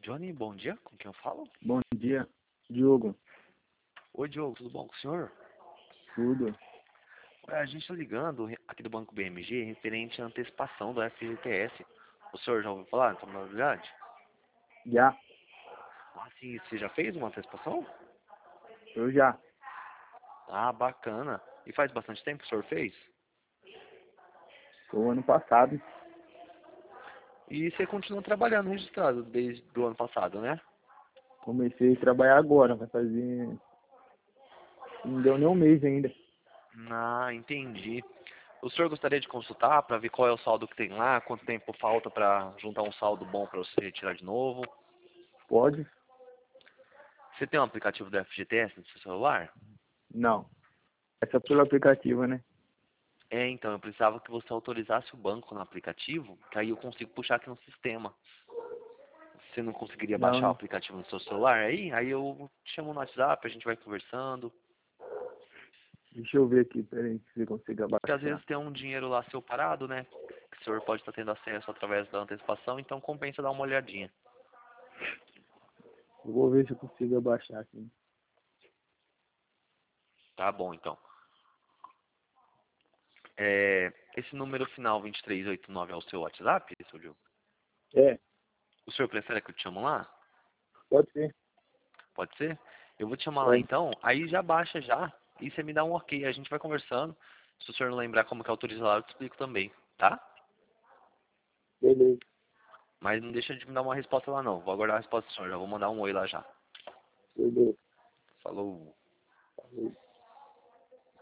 Johnny, bom dia, com quem eu falo? Bom dia, Diogo. Oi, Diogo, tudo bom com o senhor? Tudo? Ué, a gente tá ligando aqui do Banco BMG referente à antecipação do FGTS. O senhor já ouviu falar nessa modalidade? Já? Ah, sim, você já fez uma antecipação? Eu já. Ah, bacana. E faz bastante tempo que o senhor fez? Foi o ano passado. E você continua trabalhando registrado desde o ano passado, né? Comecei a trabalhar agora, vai fazer... Não deu nem um mês ainda. Ah, entendi. O senhor gostaria de consultar para ver qual é o saldo que tem lá, quanto tempo falta para juntar um saldo bom para você retirar de novo? Pode? Você tem um aplicativo do FGTS no seu celular? Não. É só pelo aplicativo, né? É, então, eu precisava que você autorizasse o banco no aplicativo, que aí eu consigo puxar aqui no sistema. Você não conseguiria Não, baixar o não. aplicativo no seu celular aí eu te chamo no WhatsApp, a gente vai conversando. Deixa eu ver aqui, peraí, se você consegue Porque às abaixar. vezes tem um dinheiro lá seu parado, né? Que o senhor pode estar tendo acesso através da antecipação, então compensa dar uma olhadinha. Eu vou ver se eu consigo abaixar aqui. Tá bom, então. Esse número final 2389 é o seu WhatsApp, seu Diogo? É, O senhor prefere que eu te chamo lá? pode ser. Pode ser? Eu vou te chamar lá Pode. então, aí já baixa já, e você me dá um ok, a gente vai conversando. Se o senhor não lembrar como que autoriza lá, eu te explico também, tá? Beleza. Mas não deixa de me dar uma resposta lá não, vou aguardar a resposta do senhor, já vou mandar um oi lá já. Beleza. Falou. Falou.